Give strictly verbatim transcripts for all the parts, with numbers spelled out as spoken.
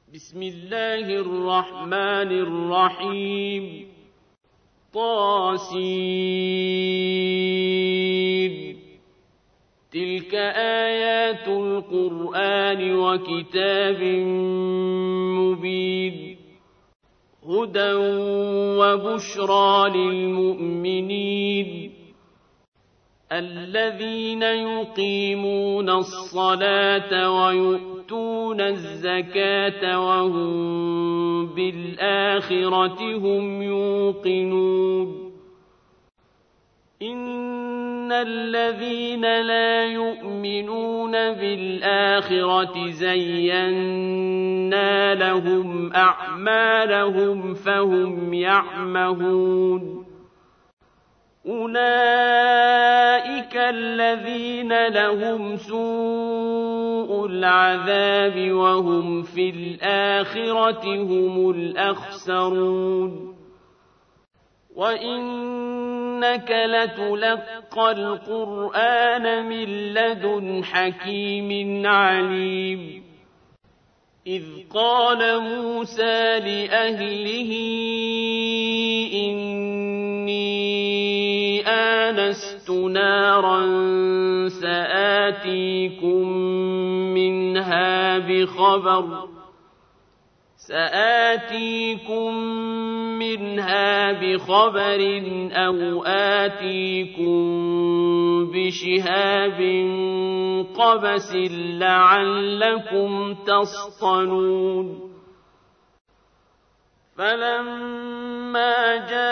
بسم الله الرحمن الرحيم طاسين تلك آيات القرآن وكتاب مبين هدى وبشرى للمؤمنين الذين يقيمون الصلاة ويؤتون الزكاة وهم بالآخرة هم يوقنون إن الذين لا يؤمنون بالآخرة زينا لهم أعمالهم فهم يعمهون أولئك الذين لهم سوء العذاب وهم في الآخرة هم الأخسرون وإنك لتلقى القرآن من لدن حكيم عليم إذ قال موسى لأهله إني آنست نارا سآتيكم منها بخبر سآتيكم منها بخبر أو آتيكم بشهاب قبس لعلكم تصطلون فلما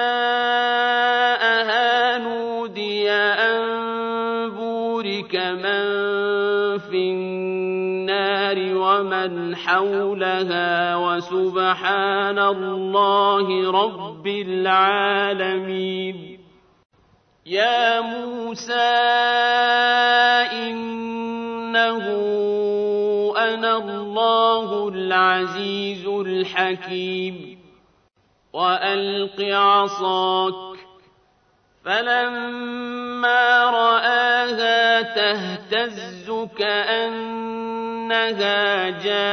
جاءها نودي أن بورك من في النار ومن حولها وسبحان الله رب العالمين يا موسى إنه أنا الله العزيز الحكيم وألق عصاك فلما رآها تهتز كأنها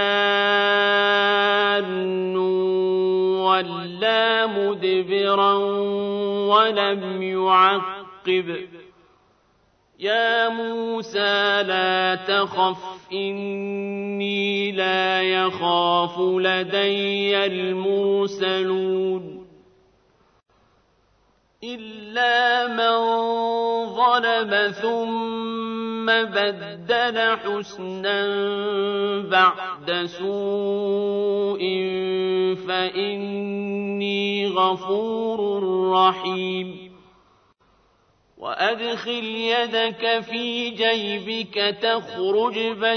جان ولا مدبرا ولم يعقب يا موسى لا تخف إني لا يخاف لدي المرسلون إلا من ظلم ثم بدل حسنا بعد سوء فإني غفور رحيم وأدخل يدك في جيبك تخرج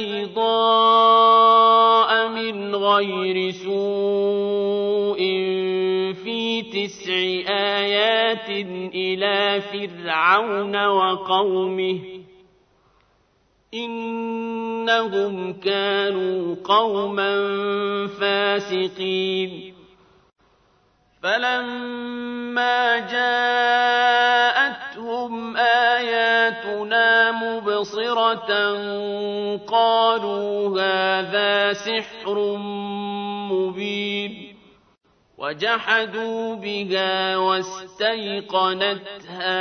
بيضاء من غير سوء في تسع آيات إلى فرعون وقومه إنهم كانوا قوما فاسقين فلما جاءتهم آياتنا مبصرة قالوا هذا سحر مبين وجحدوا بها واستيقنتها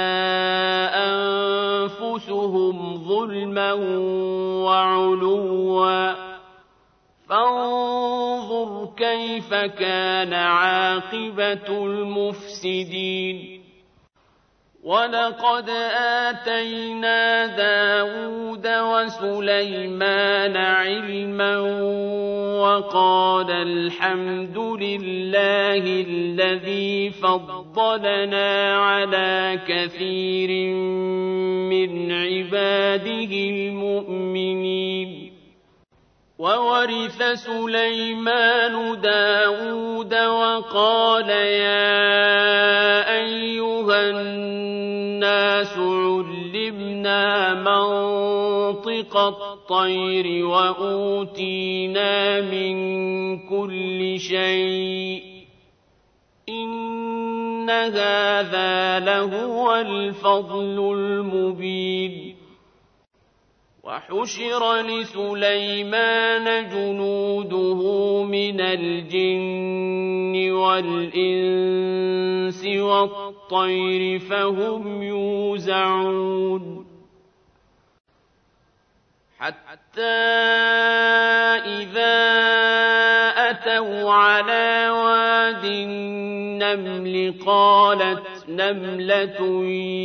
أنفسهم ظلما وعلوا فانظر كيف كان عاقبة المفسدين ولقد آتينا داود وسليمان علما وقال الحمد لله الذي فضلنا على كثير من عباده المؤمنين وورث سليمان داود وقال يا أيها الناس علمنا منطق الطير وأوتينا من كل شيء إن هذا لهو الفضل المبين وحشر لسليمان جنوده من من الجن والإنس والطير فهم يوزعون حتى إذا أتوا على واد النمل قالت نملة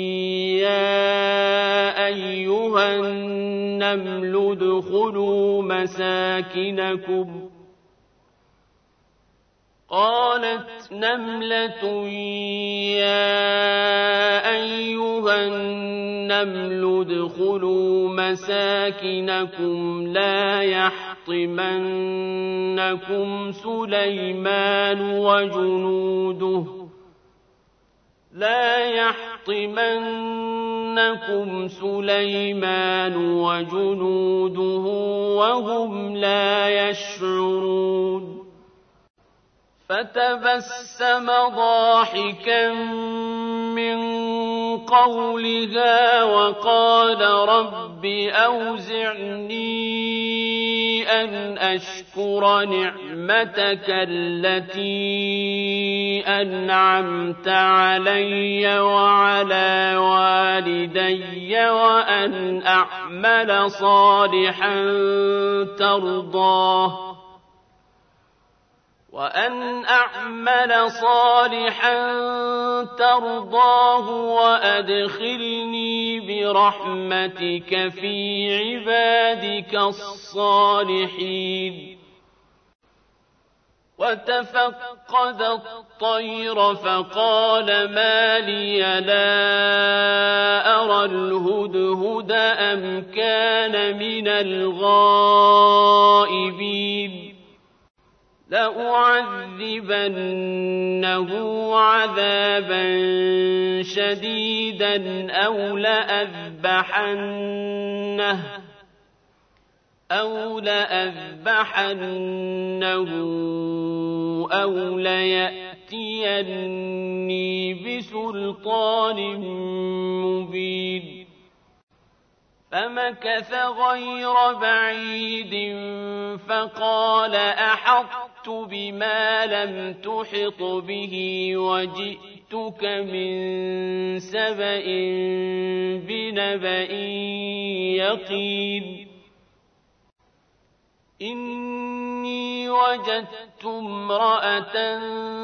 يا أيها النمل ادخلوا مساكنكم قالت نملة يا أيها النمل ادخلوا مساكنكم لا يحطمنكم سليمان وجنوده لا يحطمنكم سليمان وجنوده وهم لا يشعرون فتبسم ضاحكا من قولها وقال رب أوزعني أن أشكر نعمتك التي أنعمت علي وعلى والدي وأن أعمل صالحا ترضاه وأن أعمل صالحا ترضاه وأدخلني برحمتك في عبادك الصالحين وتفقد الطير فقال ما لي لا أرى الهدهد أم كان من الغائبين لأعذبنه عذابا شديدا أو لأذبحنه أو لأذبحنه أو ليأتيني بسلطان مبين فمكث غير بعيد فقال أحطت بما لم تحط به وجئتك من سبأ بنبأ يقين إني وجدت امرأة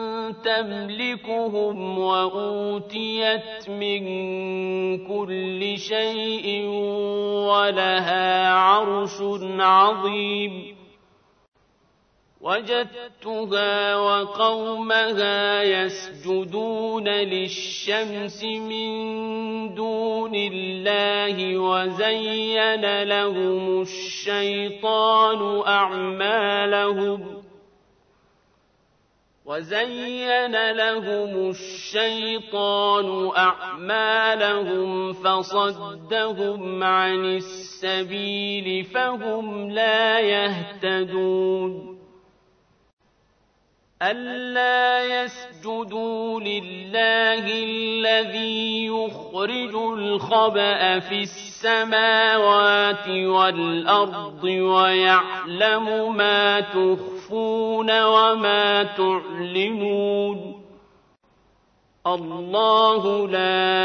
تملكهم وأوتيت من كل شيء ولها عرش عظيم وجدتها وقومها يسجدون للشمس من دون الله وزين لهم الشيطان أعمالهم وزين لهم الشيطان أعمالهم فصدهم عن السبيل فهم لا يهتدون ألا يسجدوا لله الذي يخرج الخبأ في السماوات والأرض ويعلم ما تخفون وما تعلنون الله لا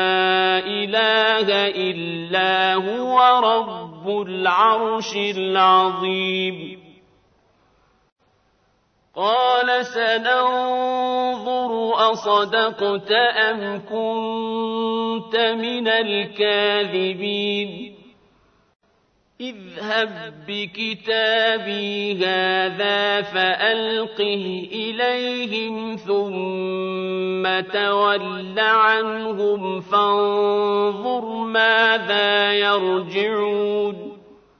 إله إلا هو رب العرش العظيم قال سننظر أصدقت أم كنت من الكاذبين اذهب بكتابي هذا فألقه إليهم ثم تول عنهم فانظر ماذا يرجعون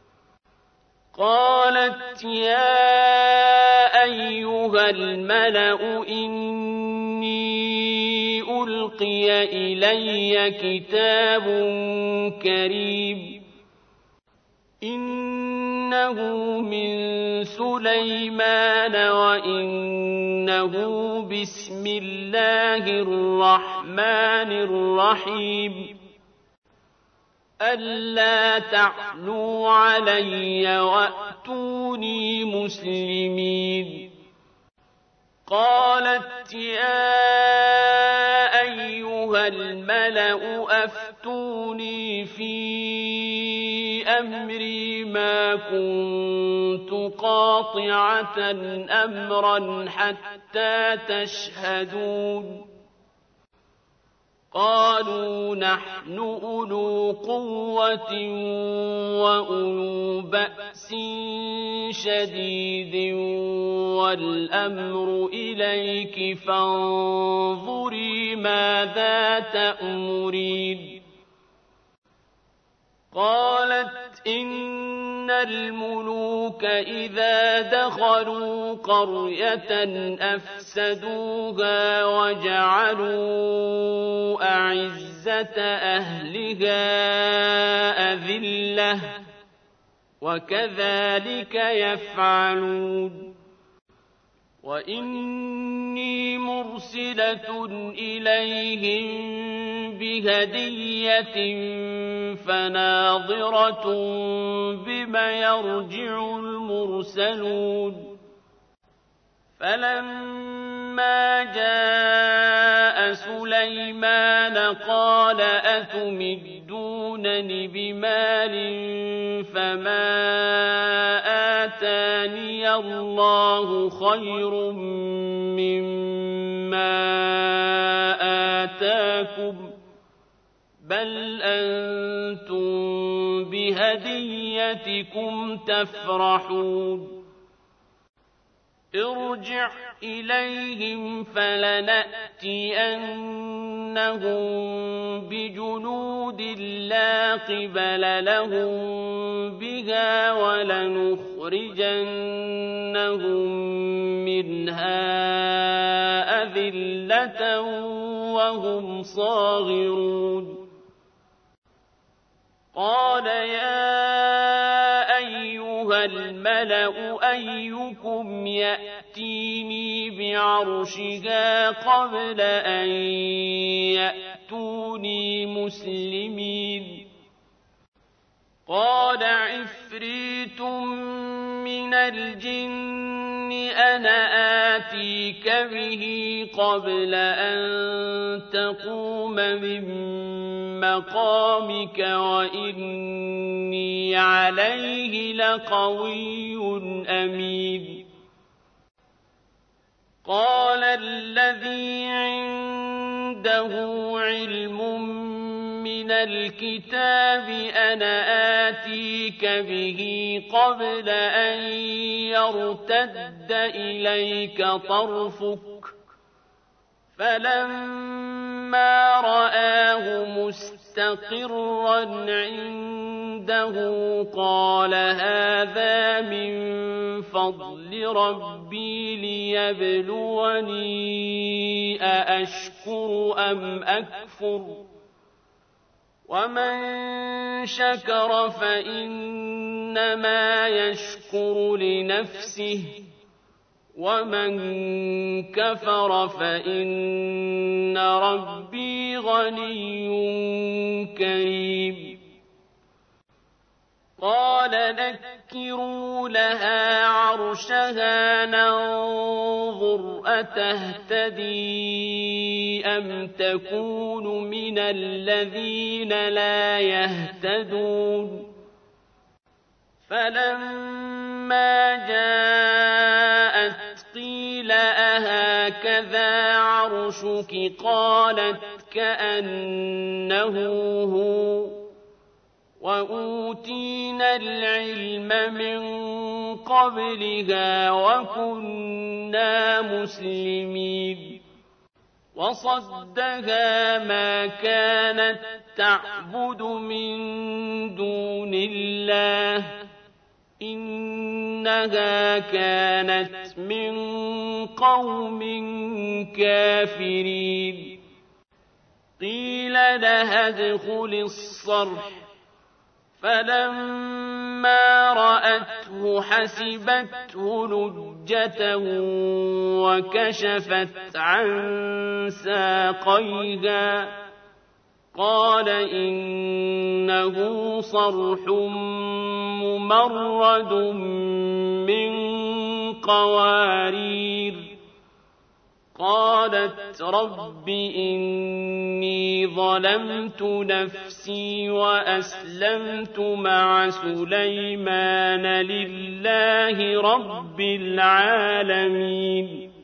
قالت يا أيها الملأ إني ألقي إلي كتاب كريم إنه من سليمان وإنه بسم الله الرحمن الرحيم ألا تعلوا علي وأتوا وأفتوني مسلمين. قالت يا أيها الملأ أفتوني في أمري ما كنت قاطعة أمرا حتى تشهدون. قالوا نحن أولو قوة وأولو بأس شديد والأمر إليك فانظري ماذا تأمرين. قالت إن الملوك إذا دخلوا قرية أفسدوها وجعلوا أعزة أهلها أذلة وكذلك يفعلون. وإني مرسلة إليهم بهدية فناظرة بما يرجع المرسلون. فلما جاء سليمان قال أتمدونني بمال فما آتاني الله خير مما آتاكم بل أنتم بهديتكم تفرحون. ارجع إليهم فلنأتينهم بجنود لا قبل لهم بها ولنخرجنهم منها أذلة وهم صاغرون. قال يا أيها الملأ أيكم يأتيني بعرشها قبل أن يأتوني مسلمين. قال عفريت من الجن أنا آتيك به قبل أن تقوم من مقامك وإني عليه لقوي أمين. قال الذي عنده علم من الكتاب أنا آتيك به قبل أن يرتد إليك طرفك فلما رآه مستقرا عنده قال هذا من فضل ربي ليبلوني أأشكر أم أكفر ومن شكر فإنما يشكر لنفسه ومن كفر فإن ربي غني كريم. قال نكروا لها عرشها ننظر أتهتدي أم تكون من الذين لا يهتدون. فلما جاءت قيل أهكذا عرشك قالت كأنه هو وأوتينا العلم من قبلها وكنا مسلمين. وصدها ما كانت تعبد من دون الله إنها كانت من قوم كافرين. قيل لها ادخل الصرح فلما رأته حسبته لجة وكشفت عن ساقيها قال إنه صرح ممرد من قوارير قالت رب إني ظلمت نفسي وأسلمت مع سليمان لله رب العالمين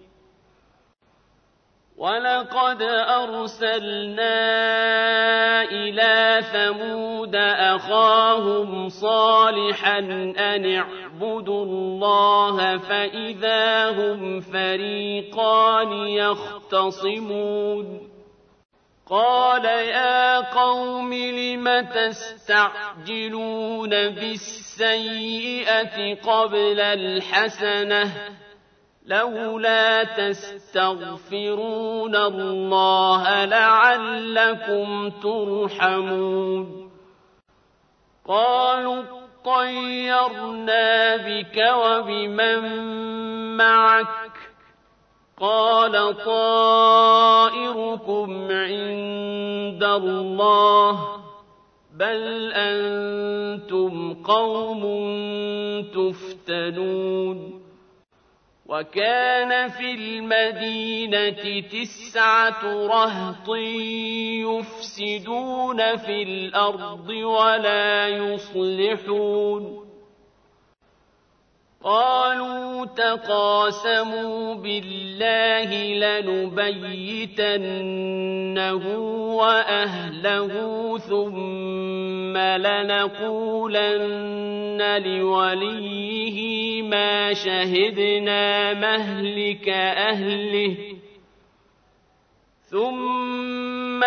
ولقد أرسلنا إلى ثمود أخاهم صالحا أن اعبدوا الله فإذا هم فريقان يختصمون قال يا قوم لم تستعجلون بالسيئة قبل الحسنة لولا تستغفرون الله لعلكم ترحمون قالوا طيرنا بك وبمن معك قال طائركم عند الله بل أنتم قوم تفتنون وكان في المدينة تسعة رهط يفسدون في الأرض ولا يصلحون قالوا تقاسموا بالله لنبيتنه وأهله ثم لنقولن لوليه ما شهدنا مهلك أهله ثم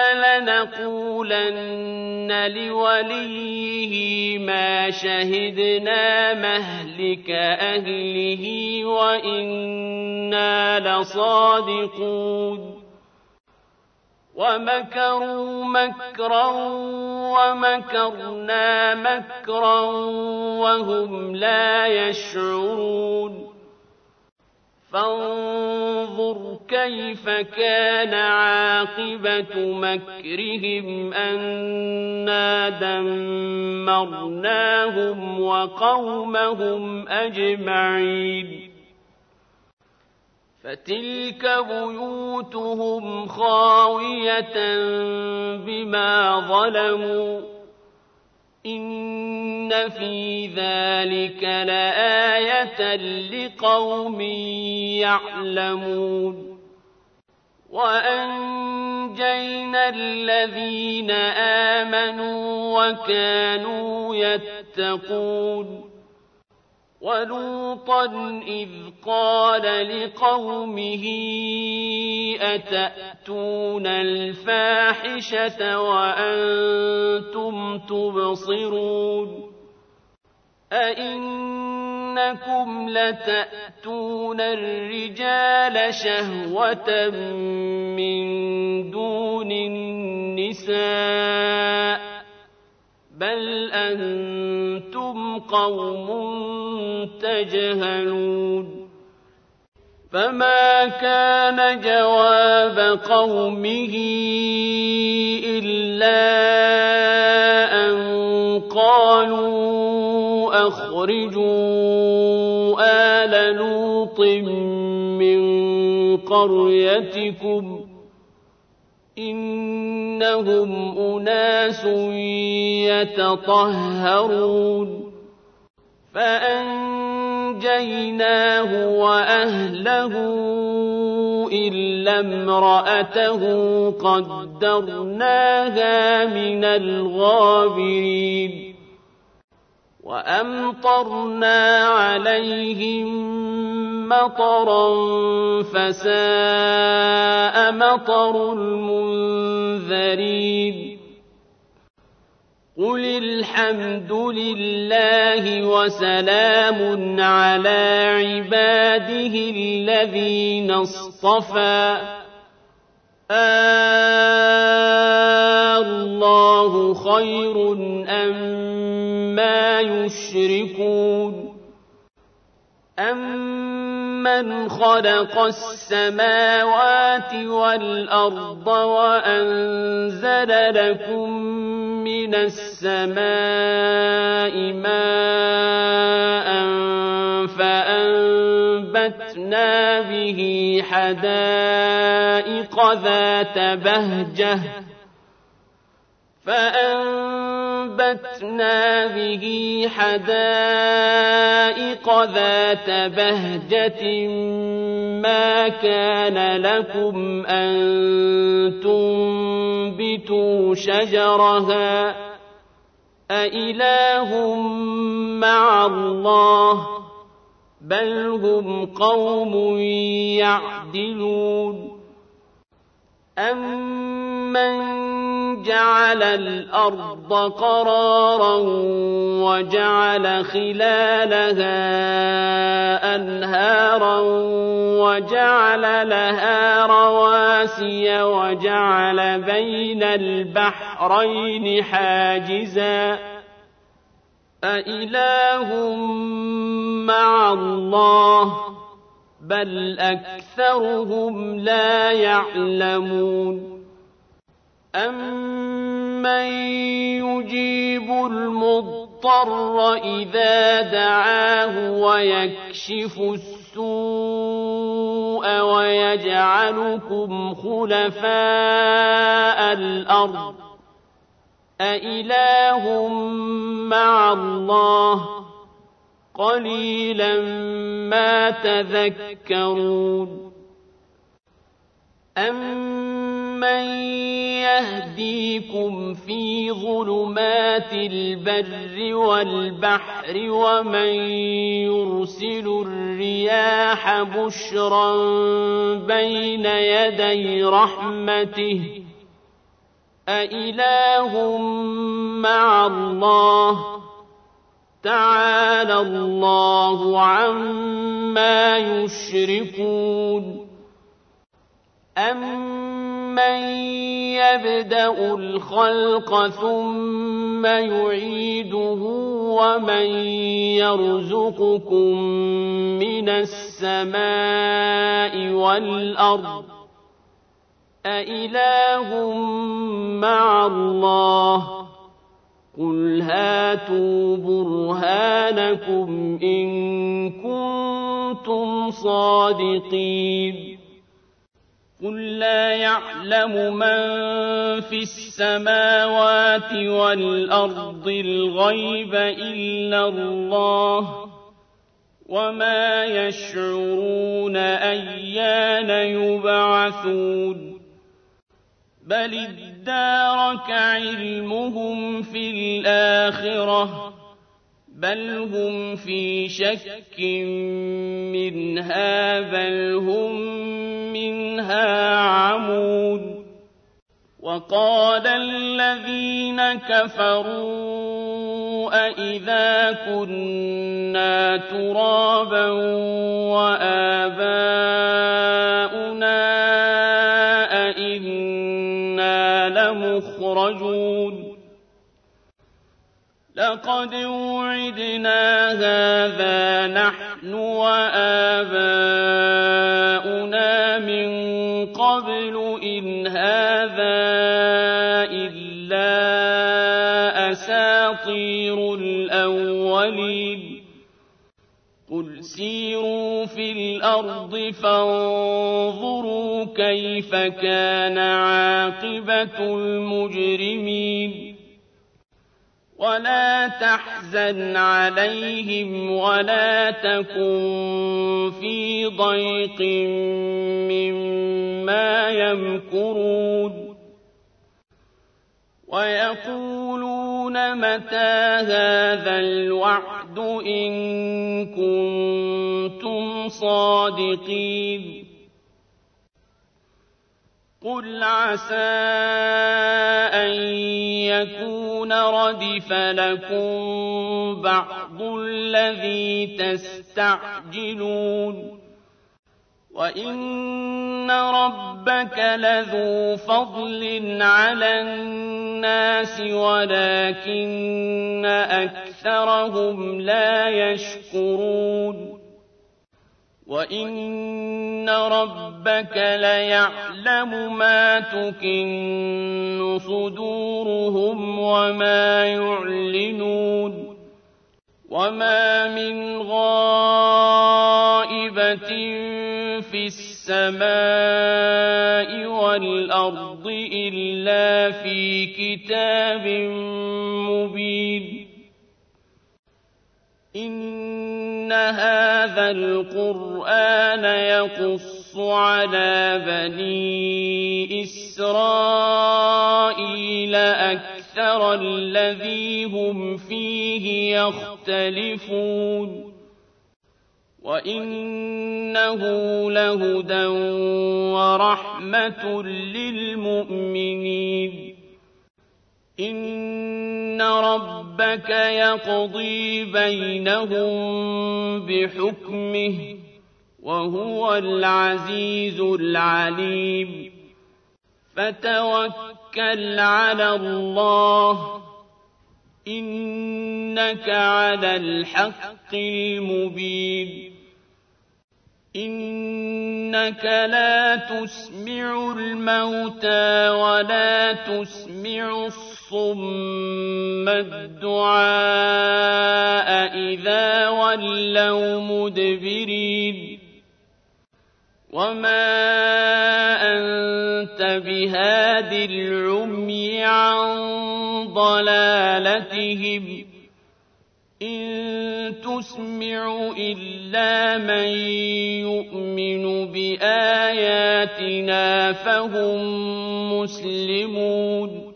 لنقولن لوليه ما شهدنا مهلك أهله وإنا لصادقون ومكروا مكرا ومكرنا مكرا وهم لا يشعرون فانظر كيف كان عاقبة مكرهم أنا دمرناهم وقومهم أجمعين فتلك بيوتهم خاوية بما ظلموا إن في ذلك لآية لقوم يعلمون وأنجينا الذين آمنوا وكانوا يتقون ولوطا إذ قال لقومه أتأتون الفاحشة وأنتم تبصرون أئنكم لتأتون الرجال شهوة من دون النساء بل أنتم قوم تجهلون فما كان جواب قومه إلا أن قالوا أخرجوا آل لوط من قريتكم إنهم أناس يتطهرون فأنجيناه وأهله إلا امرأته قدرناها من الغابرين وأمطرنا عليهم مطرا فساء مطر المنذرين قل الحمد لله وسلام على عباده الذين اصطفى الله خير أما يشركون أم أَمَّنْ خَلَقَ السَّمَاوَاتِ وَالْأَرْضَ وَأَنزَلَ لَكُم مِّنَ السَّمَاءِ مَاءً فَأَنبَتْنَا بِهِ حَدَائِقَ ذَاتَ بَهْجَةٍ فَأَنبَتْنَا بِهِ حَدَائِقَ ذَاتَ بَهْجَةٍ مَّا كَانَ لَكُمْ أَن تُنبِتُوا شَجَرَهَا أَإِلَٰهٌ مَّعَ اللَّهِ ۚ بَلْ هُمْ قَوْمٌ يَعْدِلُونَ أَمَّن جَعَلَ الْأَرْضَ قَرَارًا وَجَعَلَ خِلَالَهَا أَنْهَارًا وَجَعَلَ لَهَا رَوَاسِيَ وَجَعَلَ بَيْنَ الْبَحْرَيْنِ حَاجِزًا أَإِلَٰهٌ مَّعَ اللَّهِ ۚ بَلْ أَكْثَرُهُمْ لَا يَعْلَمُونَ أَمَّن يُجِيبُ الْمُضْطَرَّ إِذَا دَعَاهُ وَيَكْشِفُ السُّوءَ وَيَجْعَلُكُمْ خُلَفَاءَ الْأَرْضِ أَإِلَٰهٌ مَّعَ اللَّهِ ۚ قَلِيلًا مَّا تَذَكَّرُونَ أَمَّن يَهْدِيكُمْ فِي ظُلُمَاتِ الْبَرِّ وَالْبَحْرِ وَمَن يُرْسِلُ الرِّيَاحَ بُشْرًا بَيْنَ يَدَيْ رَحْمَتِهِ أَإِلَٰهٌ مَّعَ اللَّهِ ۚ تَعَالَى اللَّهُ عَمَّا يُشْرِكُونَ أَمَّن يَبْدَأُ الْخَلْقَ ثُمَّ يُعِيدُهُ وَمَن يَرْزُقُكُم مِّنَ السَّمَاءِ وَالْأَرْضِ أَإِلَٰهٌ مَّعَ اللَّهِ ۚ قُلْ هَاتُوا بُرْهَانَكُمْ إِن كُنتُمْ صَادِقِينَ قُل لَّا يَعْلَمُ مَن فِي السَّمَاوَاتِ وَالْأَرْضِ الْغَيْبَ إِلَّا اللَّهُ ۚ وَمَا يَشْعُرُونَ أَيَّانَ يُبْعَثُونَ بَلِ ادَّارَكَ عِلْمُهُمْ فِي الْآخِرَةِ بَلْ هُمْ فِي شَكٍّ مِّنْهَا بَلْ هُم مِّنْهَا عَمُونَ وَقَالَ الَّذِينَ كَفَرُوا أَإِذَا كُنَّا تُرَابًا وَآبَاؤُنَا أَإِنَّا لَمُخْرَجُونَ لَقَدْ وُعِدْنَا هَٰذَا نَحْنُ وَآبَاؤُنَا مِن قَبْلُ إِنْ هَٰذَا إِلَّا أَسَاطِيرُ الْأَوَّلِينَ قُلْ سِيرُوا فِي الْأَرْضِ فَانظُرُوا كَيْفَ كَانَ عَاقِبَةُ الْمُجْرِمِينَ وَلَا تَحْزَنْ عَلَيْهِمْ وَلَا تَكُن فِي ضَيْقٍ مِّمَّا يَمْكُرُونَ وَيَقُولُونَ مَتَىٰ هَٰذَا الْوَعْدُ إِن كُنتُمْ صَادِقِينَ قُلْ عَسَىٰ أَن يَكُونَ رَدِفَ لَكُم بَعْضُ الَّذِي تَسْتَعْجِلُونَ وَإِنَّ رَبَّكَ لَذُو فَضْلٍ عَلَى النَّاسِ وَلَٰكِنَّ أَكْثَرَهُمْ لَا يَشْكُرُونَ وَإِنَّ رَبَّكَ لَيَعْلَمُ مَا تُكِنُّ صُدُورُهُمْ وَمَا يُعْلِنُونَ وَمَا مِنْ غَائِبَةٍ فِي السَّمَاءِ وَالْأَرْضِ إِلَّا فِي كِتَابٍ مُّبِينٍ إِنَّ هَٰذَا الْقُرْآنَ يَقُصُّ عَلَىٰ بَنِي إِسْرَائِيلَ أَكْثَرَ الَّذِي هُمْ فِيهِ يَخْتَلِفُونَ وَإِنَّهُ لَهُدًى وَرَحْمَةٌ لِّلْمُؤْمِنِينَ إِنَّ رَبَّكَ يَقْضِي بَيْنَهُم بِحُكْمِهِ ۚ وَهُوَ الْعَزِيزُ الْعَلِيمُ فَتَوَكَّلْ عَلَى اللَّهِ ۖ إِنَّكَ عَلَى الْحَقِّ الْمُبِينِ إِنَّكَ لَا تُسْمِعُ الْمَوْتَىٰ وَلَا تُسْمِعُ الصُّمَّ الدُّعَاءَ إِذَا وَلَّوْا مُدْبِرِينَ وَمَا أَنتَ بِهَادِ الْعُمْيِ عَن ضَلَالَتِهِمْ ۖ إِن تُسْمِعُ إِلَّا مَن يُؤْمِنُ بِآيَاتِنَا فَهُم مُّسْلِمُونَ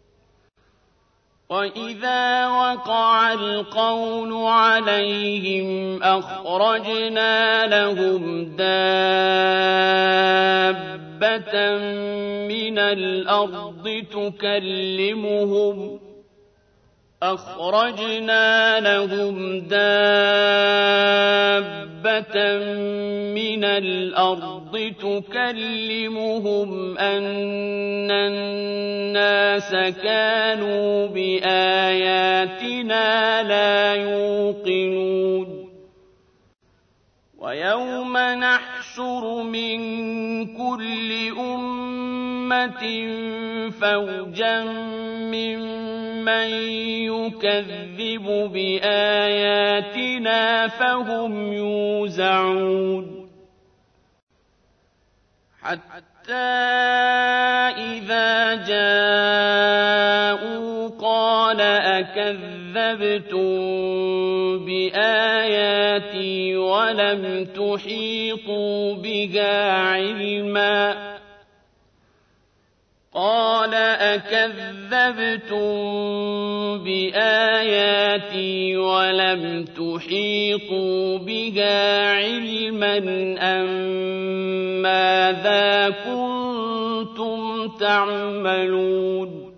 وَإِذَا وَقَعَ الْقَوْلُ عَلَيْهِمْ أَخْرَجْنَا لَهُمْ دَابَّةً مِّنَ الْأَرْضِ تُكَلِّمُهُمْ أخرجنا لهم دابة من الأرض تكلمهم أن الناس كانوا بآياتنا لا يوقنون ويوم نحشر من كل أمة فوجا ممن يكذب بآياتنا فهم يوزعون حتى إذا جاءوا قال أكذبتم بآياتي ولم تحيطوا بها علما قال أكذبتم بآياتي ولم تحيطوا بها علما أم ماذا كنتم تعملون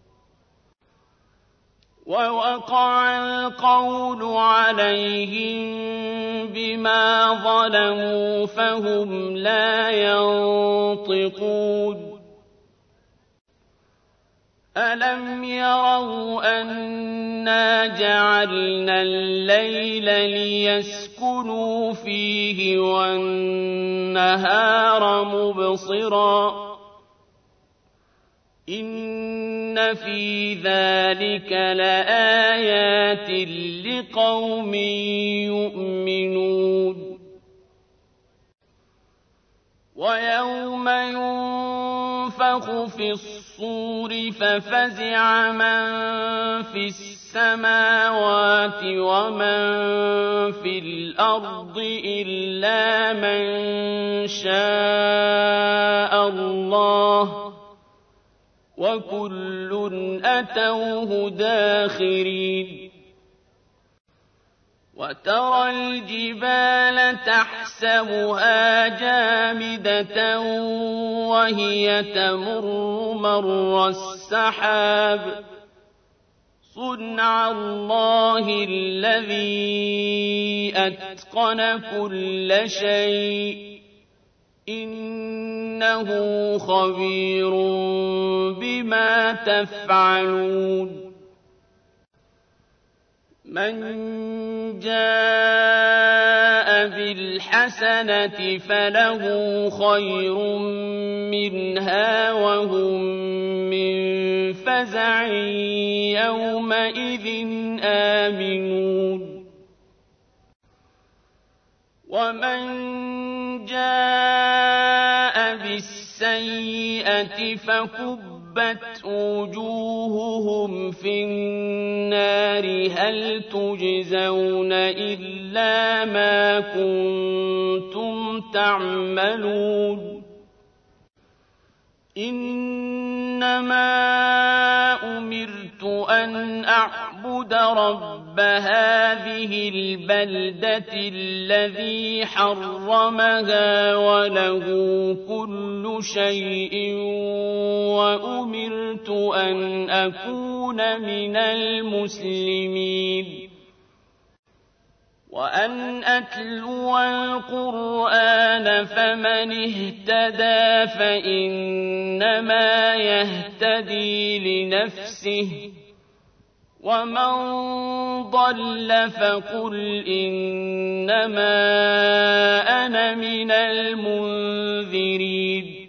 ووقع القول عليهم بما ظلموا فهم لا ينطقون أَلَمْ يَرَوْا أَنَّا جَعَلْنَا اللَّيْلَ لِيَسْكُنُوا فِيهِ وَالنَّهَارَ مُبْصِرًا إِنَّ فِي ذَلِكَ لَآيَاتٍ لِقَوْمٍ يُؤْمِنُونَ وَيَوْمَ يُنفَخُ فِي الصُّورِ فَفَزِعَ مَن فِي السَّمَاوَاتِ وَمَن فِي الْأَرْضِ إِلَّا مَن شَاءَ اللَّهُ وَكُلٌّ أَتَوْهُ دَاخِرِينَ وَتَرَى الْجِبَالَ تَحْسَبُهَا جَامِدَةً وَهِيَ تَمُرُّ مَرَّ السَّحَابِ ۚ صُنْعَ اللَّهِ الَّذِي أَتْقَنَ كُلَّ شَيْءٍ ۚ إِنَّهُ خَبِيرٌ بِمَا تَفْعَلُونَ مَن جَاءَ بِالْحَسَنَةِ الْحَسَنَةِ فَلَهُ خَيْرٌ مِّنْهَا وَهُم مِّن فَزَعٍ يَوْمَئِذٍ آمِنُونَ وَمَن جَاءَ بِالسَّيِّئَةِ فَكُبَّتْ وُجُوهُهُمْ فِي النَّارِ هَلْ تُجْزَوْنَ إِلَّا مَا كُنتُمْ تَعْمَلُونَ إِنَّمَا أُمِرْتُ أَنْ أَعْبُدَ رَبَّ هَٰذِهِ الْبَلْدَةِ الَّذِي حَرَّمَهَا وَلَهُ كُلُّ شَيْءٍ وَأُمِرْتُ أَنْ أَكُونَ مِنَ الْمُسْلِمِينَ وَأَنْ أَتْلُوَ الْقُرْآنَ فَمَنِ اهْتَدَىٰ فَإِنَّمَا يَهْتَدِي لِنَفْسِهِ وَمَن ضَلَّ فَقُلْ إِنَّمَا أَنَا مِنَ الْمُنذِرِينَ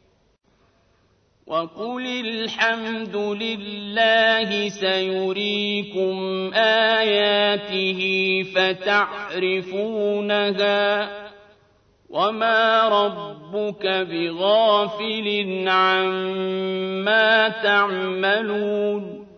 وَقُلِ الْحَمْدُ لِلَّهِ سَيُرِيكُمْ آيَاتِهِ فَتَعْرِفُونَهَا وَمَا رَبُّكَ بِغَافِلٍ عَمَّا تَعْمَلُونَ